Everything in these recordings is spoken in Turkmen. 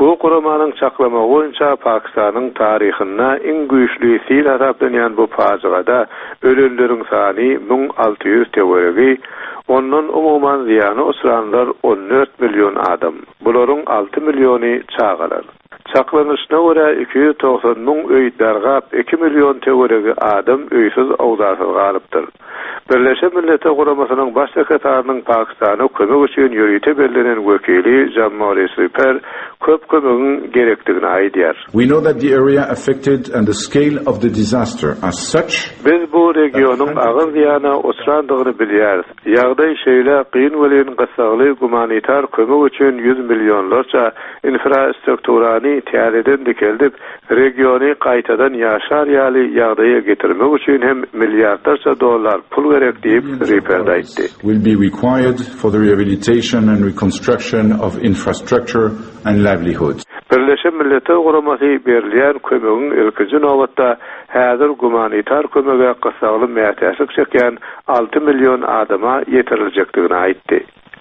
Bu Qur'an'ın çaklama boyunça Pakistan'ın tarihinde en güçlü sil hesaplanyan bu faciada ölümlerin sani 1600 teoregi, onun umuman ziyanı usuranlar 14 milyon adam. Buların 6 milyonu çağalar. Çaklanışına göre 290 min öýdargap 2 milyon teoregi adam öýsüz awdarsız galypdyr. Birleşen Milletler Guramasının baş sekreterinin Pakistan'a kömek üçün yürüyte belirlenen vekili Jean-Maurice Ripper köp kömegin gerektigini aýdýar. We know that the area affected and the scale of the disaster as such. Biz bu regionun ağır ziyana uçrandygyny bilýäris. Ýagdaý şeýle qyyn bolan gysagly humanitar kömek üçün 100 milyonlarça infrastrukturany täzeden dikeldip regiony gaýtadan ýaşar ýaly ýagdaýa getirmek üçün hem milliardlarça dollar pul gerek diýip Ripper aýtdy. Will be required for the rehabilitation and reconstruction of infrastructure and livelihoods. Birleşen Milletler Guramasy berilýän kömegin ilkinji nowatda häzir humanitar kömege gysagly mätäçlik çeken 6 milyon adama yetiriljekdigini aýtdy.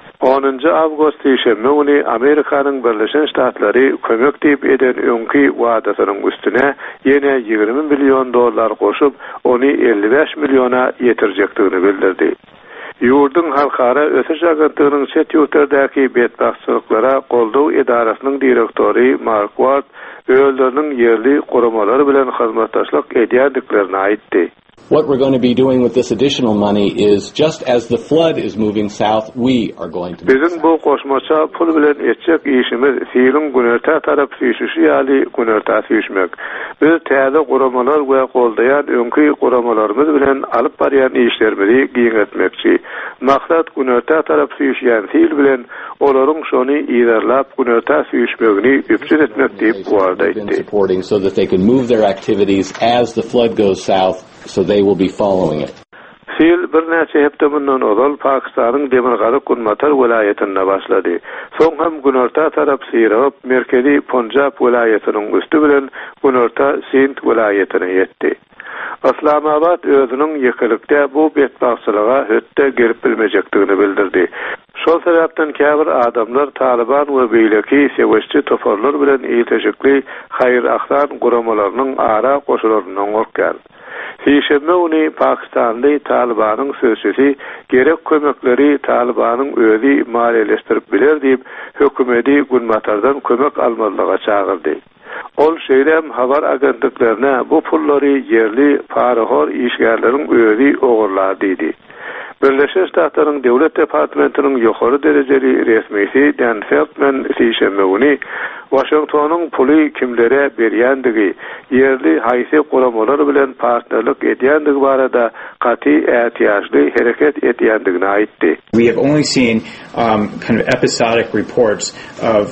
10 Awgust ýeşembe güni Amerikanyň Birleşen Ştatlary kömek diýip eden öňki wadasynyň üstüne ýene 20 milyon dollar goşup, ony 55 milyona yetirjekdigini bildirdi. Ýurdun halkara ötüş agentlygynyň çet ýurtlardäki betbaxçylyklara goldaw edarasynyň direktori Mark Ward öýleriniň ýerli guramalary bilen hyzmatdaşlyk edýärdiklerini aýtdy. What we're going to be doing with this additional money is just as the flood is moving south, we are going to. Bizim bu koşmaça pul bilen etjek işimiz Siriň günörtä tarap süýşüşi ýaly günörtä süýşmek. Biz täze guramalar we goldaýan öňki guramalarymyz bilen alyp barýan işlerimizi giňetmekçi. Maksat günörtä tarap süýşýän sil bilen olaryň şony ýerlap günörtä süýşmegini üpçün etmek diýip guardaýdy. So that they can move their activities as the flood goes south, so they will be following it. Sil bir näçe hepde bundan ozal Pakistanyň Demirgalyk Gunmatar welaýetinde başlady. Soň hem günörtä tarap syrap merkezi Punjab welaýetiniň üstü bilen günörtä Sindh welaýetine ýetdi. Islamabad özüniň ýekelikde bu betbaxçylyga hötde gerip bilmejekdigini bildirdi. Şol sebäpden käbir adamlar Taliban we beýleki seweççi toparlar bilen ýeteşikli haýır ahsan guramalarynyň ara goşularyndan gorkýar. Ýeşembe güni Pakistanly Talibanyň sözçüsi gerek kömekleri Talibanyň özi maliýeleşdirip biler diýip hökümeti Gunmatardan kömek almalyga çağırdy. Ol şeýlem habar agentliklerine bu pullary yerli parahor işgärleriň özi ogurlady diýdi. Birleşen Ştatlaryň Dewlet Departamentiniň ýokary derejeli resmisi Dan Feldman ýeşembe güni Washingtonyň puly kimlere berýändigi, yerli haýsy guramalary bilen partnerlik edýändigi barada gaty ähtiýaçly hereket edýändigini aýtdy. We have only seen kind of episodic reports of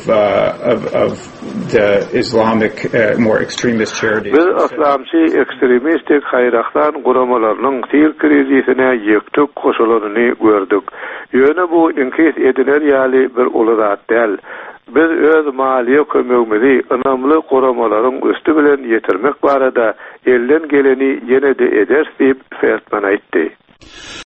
the Islamic more extremist charities. Biz islamçy ekstremistik haýraklan guramalarynyň sil krizisine ýekdik goşularyny gördük. Ýöne bu inkis ediler ýaly bir uly däl. Biz öz maliýe kömegimizi ynamly guramalaryň üstü bilen ýetirmek barada elden geleni ýene-de eder diýip Feldman aýtdy.